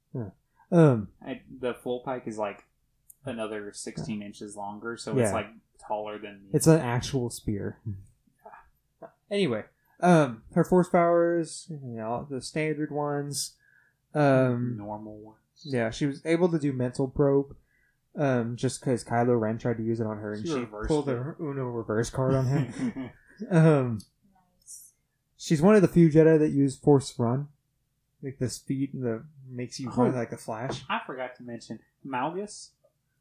Um, I, the full pike is like another sixteen inches longer, so Yeah. it's like taller than me. It's an actual spear. Anyway, um, her force powers, you know, the standard ones. Um, normal ones. yeah, she was able to do mental probe. Um, just because Kylo Ren tried to use it on her, and She she, reversed pulled it. the Uno reverse card on him. um, Nice. she's one of the few Jedi that use Force Run, like the speed that makes you run Oh. like a Flash. I forgot to mention Malgus.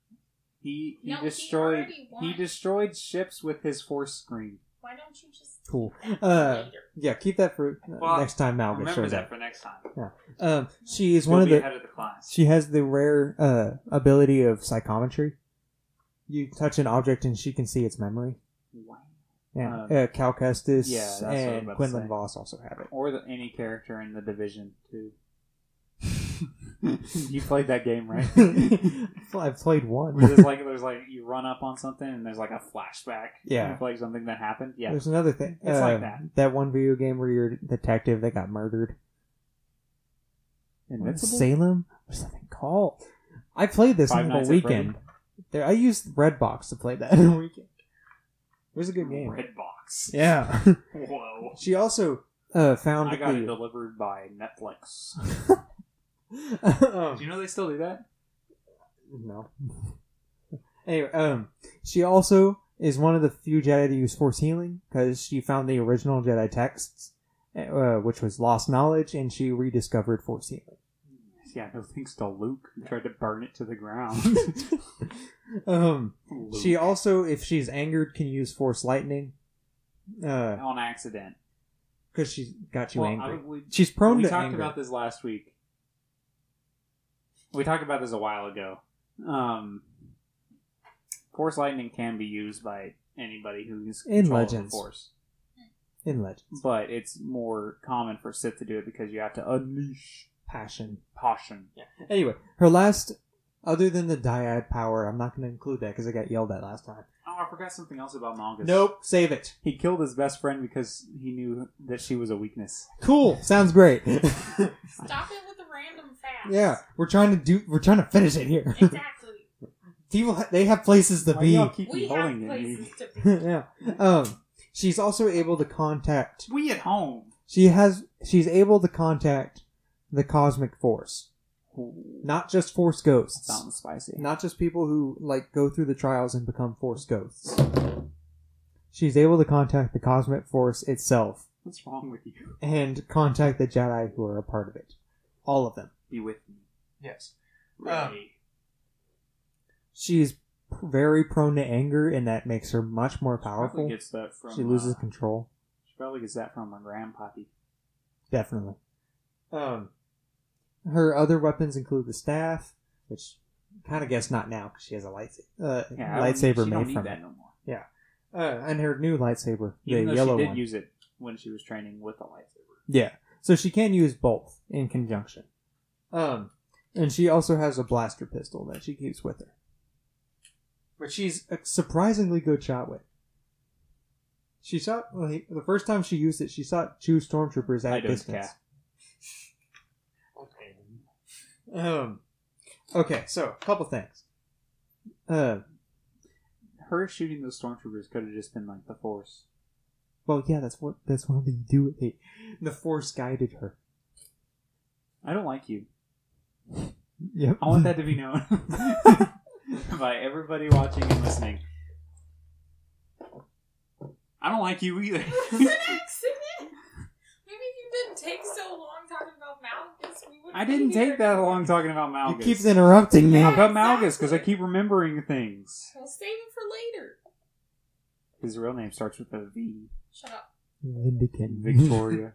He he No, he destroyed already won. he destroyed ships with his force screen. Why don't you just Cool. take that Uh, later? Yeah, keep that for uh, Well, next time Malgus Remember shows that up. for next time. Um, she is You'll one of be the. ahead of the class. She has the rare uh, ability of psychometry. You touch an object and she can see its memory. Wow. Yeah, Um, uh, Cal Kestis yeah, that's what I was and about to Quinlan say. Voss also have it. Or the, any character in the Division too. You played that game, right? I've played one. Where there's like there's like you run up on something and there's like a flashback. Yeah. of like something that happened. Yeah, There's another thing. It's uh, like that. That one video game where you're a detective that got murdered. Invincible. Salem? What's that thing called? I played this Five on Nights the at Freddy? weekend. There, I used Redbox to play that on the weekend. It was a good game. Redbox. Yeah. Whoa. She also uh, found I got the- it delivered by Netflix. um, Do you know they still do that? No. Anyway, um, she also is one of the few Jedi to use Force healing because she found the original Jedi texts, uh, which was lost knowledge, and she rediscovered Force healing. Yeah, no thanks to Luke. He tried to burn it to the ground. um, Luke. she also, if she's angered, can use Force lightning. Uh, on accident. because she got you Well, angry. I, we, She's prone we to talked anger. about this last week. We talked about this a while ago. Um, Force lightning can be used by anybody who's In control of the Legends. Force, in Legends. but it's more common for Sith to do it because you have to unleash Passion. passion. Anyway, her last, other than the dyad power, I'm not going to include that because I got yelled at last time. Oh, I forgot something else about Malgus. Nope, save it. He killed his best friend because he knew that she was a weakness. Cool, sounds great. Stop it with the random facts. Yeah, we're trying to do. We're trying to finish it here. Exactly. People, ha- they have places to Why be. y'all keep We have holding it? places to be. Yeah. Um. She's also able to contact. We at home. She has. She's able to contact the cosmic force, not just force ghosts. Sounds spicy. Not just people who like go through the trials and become force ghosts. She's able to contact the cosmic force itself What's wrong with you? and contact the Jedi who are a part of it. All of them. Be with me. Yes. Ray. She's p- very prone to anger, and that makes her much more Probably powerful. gets that from. She loses uh, control. She probably gets that from her grandpappy. Definitely. Um, her other weapons include the staff, which kind of guess not now because she has a lightsaber. Uh, Yeah, I don't- lightsaber she don't made need from that it. no more. Uh, and her new lightsaber, Even the though yellow she did one. use it when she was training with the lightsaber. Yeah. So she can use both in conjunction. Um, and she also has a blaster pistol that she keeps with her, which she's a surprisingly good shot with. She shot well, he- the first time she used it. She shot two stormtroopers I at don't distance. care. Um. Okay, so a couple things. Uh. Her shooting those stormtroopers could have just been like the Force. Well, yeah, that's what that's what they do with it. The Force guided her. I don't like you. Yep. I want that to be known by everybody watching and listening. I don't like you either. It's an accident. Maybe if you didn't take so long talking about Malgus, we wouldn't I didn't be here take that anymore. long talking about Malgus. You keep interrupting me. How about Yeah, Malgus? Because I exactly. keep remembering things. We'll save it for later. His real name starts with a V. Shut up. Vindican. Victoria.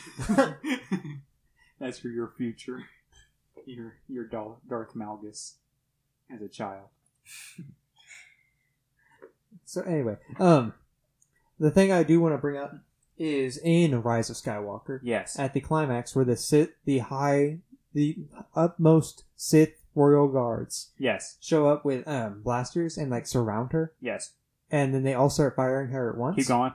That's for your future. Your your Darth Darth Malgus as a child. So anyway, um, the thing I do want to bring up is in Rise of Skywalker Yes. at the climax where the Sith, the high, the utmost Sith royal guards Yes. show up with um blasters and like surround her, Yes. and then they all start firing her at once. Keep going.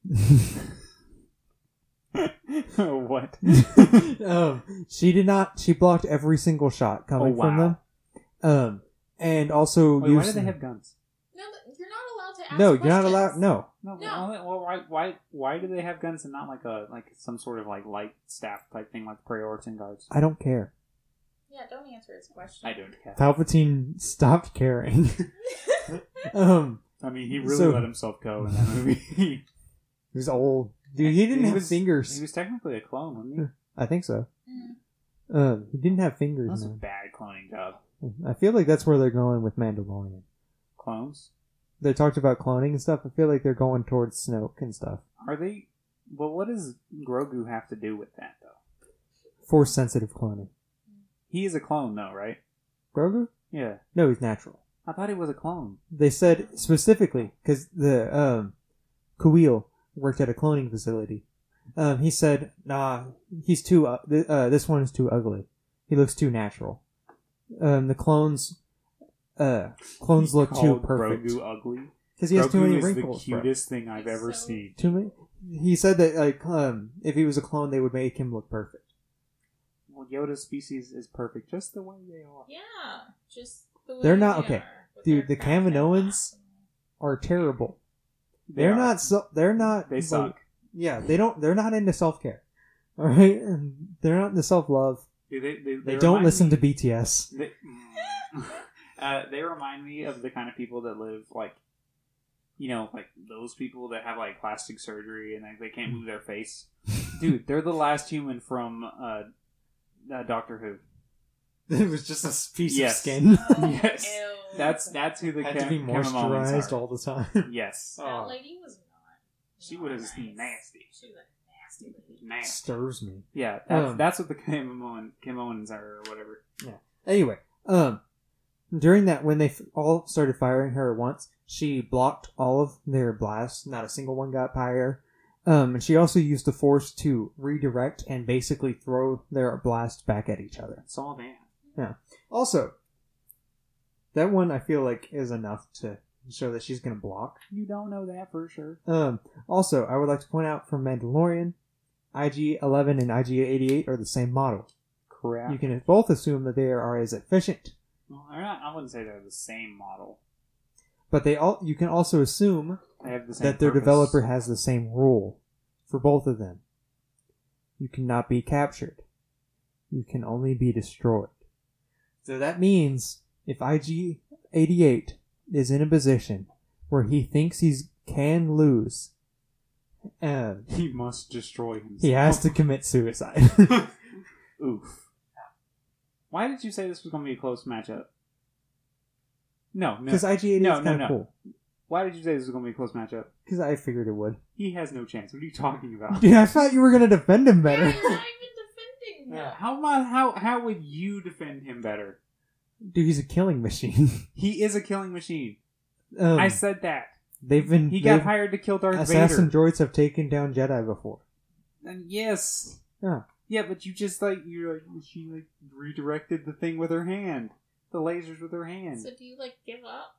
What? um, she did not. She blocked every single shot coming Oh, wow. from them. Um, and also Wait, why used- do they have guns? No, you're not allowed to ask No, you're not questions. allowed. No, No, No. Well, well, why, why, why do they have guns and not like a like some sort of like light staff type thing like the Praetorian guards? I don't care. Yeah, don't answer his question. I don't care. Palpatine stopped caring. um, I mean, he really So- let himself go in that movie. he was old, dude. He didn't He have was- fingers. He was technically a clone, wasn't he? I think so. Mm. Um, he didn't have That fingers. was a Man. bad cloning job. I feel like that's where they're going with Mandalorian. Clones? They talked about cloning and stuff. I feel like they're going towards Snoke and stuff. Are they? Well, what does Grogu have to do with that, though? Force sensitive cloning. He is a clone, though, right? Grogu? Yeah. No, he's natural. I thought he was a clone. They said specifically because the um, Kuil worked at a cloning facility. Um, he said, "Nah, he's too. Uh, th- uh, this one is too ugly. He looks too natural. Um, the clones, uh, clones look too Called perfect Grogu ugly. because he has Grogu too many is wrinkles. the bro. cutest thing I've He's ever so- seen. Too many. He said that like um, if he was a clone, they would make him look perfect. Well, Yoda's species is perfect, just the way they are. Yeah, just the way They're not- they okay, are, with dude, their the craft and Kaminoans- awesome. Are terrible. They They're are. not. So, they're not. They like- suck. Yeah, they don't. They're not into self care. All right, and they're not into self love. Dude, they, they, They they don't remind listen me- to B T S. They, uh, they remind me of the kind of people that live like, you know, like those people that have like plastic surgery and like, they can't move their face. Dude, they're the last human from uh, uh, Doctor Who. It was just a piece Yes. of skin. Yes, Ew. that's that's who the Had Cam- to be Kaminoans moisturized are. all the time. Yes, That Oh. lady was not. she not was nice. nasty. She was a nasty lady. Nasty. Stirs me. Yeah, that's, Um. that's what the Kaminoan, Kaminoans are, or whatever. Anyway, um, during that, when they f- all started firing her at once, she blocked all of their blasts. Not a single one got by her. Um, and she also used the force to redirect and basically throw their blast back at each other. That's all that. Also, that one I feel like is enough to show that she's going to block. You don't know that for sure. Um, also, I would like to point out from Mandalorian, I G eleven and I G eighty-eight are the same model. Crap. You can both assume that they are as efficient, Well, they're not, I wouldn't say they're the same model. but they all you can also assume They have the same that their purpose. developer has the same rule for both of them. You cannot be captured. You can only be destroyed. So that means if I G eighty-eight is in a position where he thinks he can lose, uh, He must destroy himself. he has to commit suicide. Oof. Why did you say this was going to be a close matchup? No, no. Because I G eighty-eight No, is no, kind of no. cool. Why did you say this was going to be a close matchup? Because I figured it would. He has no chance. What are you talking about? Dude, I thought you were going to defend him Yeah, better. you're not even defending him. How, am I- how, how would you defend him better? Dude, he's a killing machine. He is a killing machine. Um, I said that. they've been. He got they've- hired to kill Darth Assassin Vader. droids have taken down Jedi before. And yes. Yeah. Yeah, but you just like you like she like redirected the thing with her hand, the lasers with her hand. So do you like give up?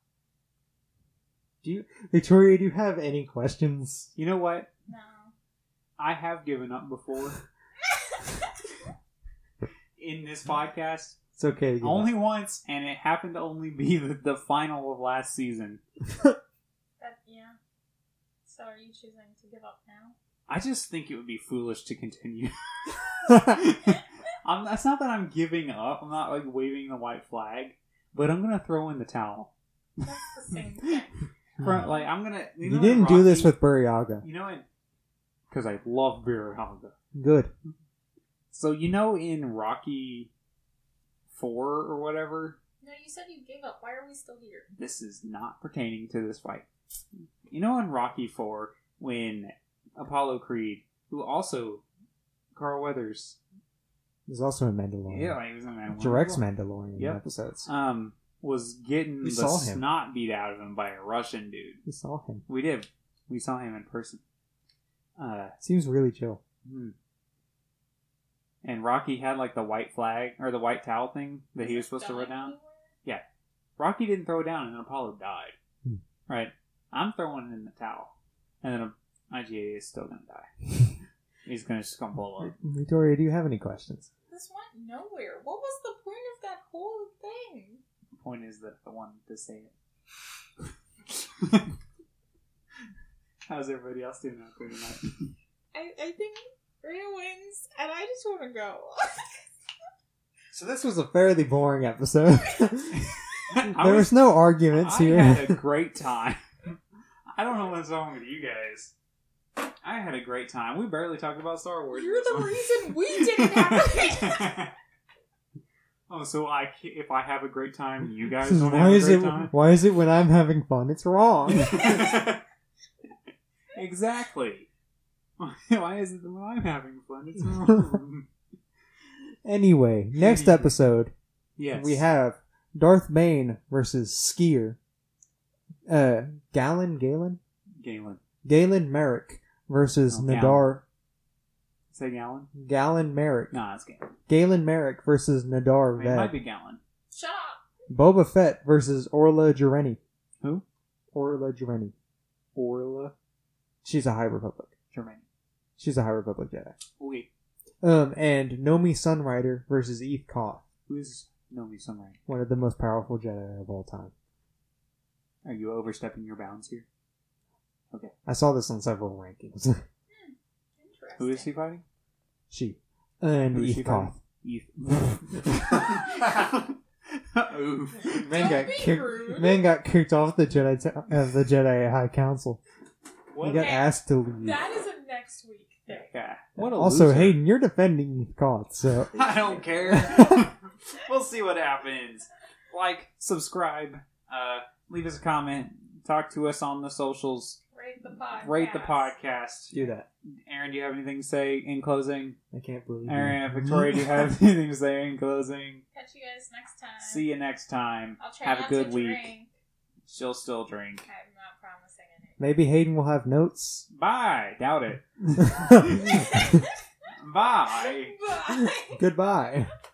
Do you, Victoria? Do you have any questions? You know what? No. I have given up before in this podcast. It's okay. to give Only up. once, and it happened to only be the, the final of last season. That, yeah. So are you choosing to give up now? I just think it would be foolish to continue. I'm, it's not that I'm giving up. I'm not like waving the white flag, but I'm gonna throw in the towel. That's the same thing. For, like I'm gonna. You, You know in didn't do this Rocky- with Buryaga. You know it because I love Birahanga. Good. So you know in Rocky Four or whatever, No, you said you gave up. Why are we still here? this is not pertaining to this fight. You know in Rocky Four when Apollo Creed, who also Carl Weathers, There's also a Mandalorian. yeah, he was in that one. Directs Mandalorian Yep. episodes. um, was getting We the saw him. snot beat out of him by a Russian dude. We saw him. We did. We saw him in person. Uh, Seems really chill. hmm. And Rocky had like the white flag or the white towel thing that he was supposed to Going run down. anywhere? Rocky didn't throw it down, and then Apollo died. Hmm. Right? I'm throwing it in the towel, and then I G A is still gonna die. He's gonna just gonna blow up. Victoria, do you have any questions? This went nowhere. What was the point of that whole thing? The point is that I wanted to say it. How's everybody else doing out there tonight? I, I think Rhea wins, and I just want to go. So this was a fairly boring episode. I there was- was no arguments I here. had a great time. I don't know what's wrong with you guys. I had a great time. We barely talked about Star Wars. in You're this the one. reason we didn't have Oh, so I ca- if I have a great time, you guys This is- don't why have a is great it? time? Why is it when I'm having fun, it's wrong? Exactly. Why is it that when I'm having fun, it's wrong? Anyway, next Anyway. episode Yes. we have Darth Bane versus Skier. Uh, Galen, Galen, Galen. Galen Merrick versus Oh, Nadar. Say Gallon? Galen Merrick. No, it's Gallon. Galen Merrick versus Nadar I mean, it might Ved. be Gallon. Shut up. Boba Fett versus Orla Jareni. Who? Orla Jareni. Orla She's a High Republic. Germain. She's a High Republic Jedi. Wait, Um, and Nomi Sunrider versus Eve Koth, who is Nomi Sunray? one of the most powerful Jedi of all time. Are you overstepping your bounds here? I saw this on several rankings. Interesting. Who is he fighting? she. And Who is Eve she Koth. Eve. Oof. Man Don't got be kicked. rude. Man got kicked off the Jedi t- of the Jedi High Council. What? He got Okay. asked to leave. That is a next week thing. Yeah. What a Also, loser. Hayden, you're defending Eve Koth, so I don't care. We'll see what happens. Like, subscribe, uh, leave us a comment, talk to us on the socials, Rate the podcast. rate the podcast. do that. Aaron, do you have anything to say in closing? I can't believe Aaron, it. Victoria, do you have anything to say in closing? Catch you guys next time. See you next time. I'll try Have not a good to week. drink. She'll still drink. I'm not promising anything. Maybe Hayden will have notes. Bye. Doubt it. Bye. Bye. Goodbye.